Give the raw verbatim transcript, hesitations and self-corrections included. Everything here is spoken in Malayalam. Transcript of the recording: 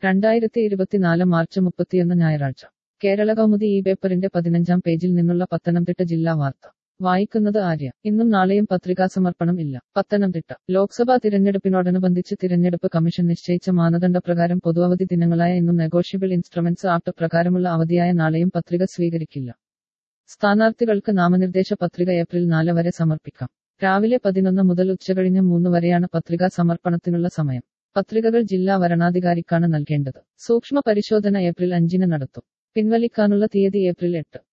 രണ്ടായിരത്തി ഇരുപത്തിനാല് മാർച്ച് മുപ്പത്തിയൊന്ന് ഞായറാഴ്ച കേരള കൗമുദി ഈ പേപ്പറിന്റെ പതിനഞ്ചാം പേജിൽ നിന്നുള്ള പത്തനംതിട്ട ജില്ലാ വാർത്ത വായിക്കുന്നത് ആര്യ. ഇന്നും നാളെയും പത്രികാസമർപ്പണം ഇല്ല. പത്തനംതിട്ട ലോക്സഭാ തിരഞ്ഞെടുപ്പിനോടനുബന്ധിച്ച് തിരഞ്ഞെടുപ്പ് കമ്മീഷൻ നിശ്ചയിച്ച മാനദണ്ഡപ്രകാരം പൊതുഅവധി ദിനങ്ങളായ ഇന്നും നെഗോഷ്യബിൾ ഇൻസ്ട്രുമെന്റ്സ് ആക്ട് പ്രകാരമുള്ള അവധിയായ നാളെയും പത്രിക സ്വീകരിക്കില്ല. സ്ഥാനാർത്ഥികൾക്ക് നാമനിർദ്ദേശ പത്രിക ഏപ്രിൽ നാല് വരെ സമർപ്പിക്കാം. രാവിലെ പതിനൊന്ന് മുതൽ ഉച്ചകഴിഞ്ഞ് മൂന്ന് വരെയാണ് പത്രികാ സമർപ്പണത്തിനുള്ള സമയം. പത്രികകൾ ജില്ലാ വരണാധികാരിക്കാണ് നൽകേണ്ടത്. സൂക്ഷ്മ പരിശോധന ഏപ്രിൽ അഞ്ചിന് നടത്തും. പിൻവലിക്കാനുള്ള തീയതി ഏപ്രിൽ എട്ട്.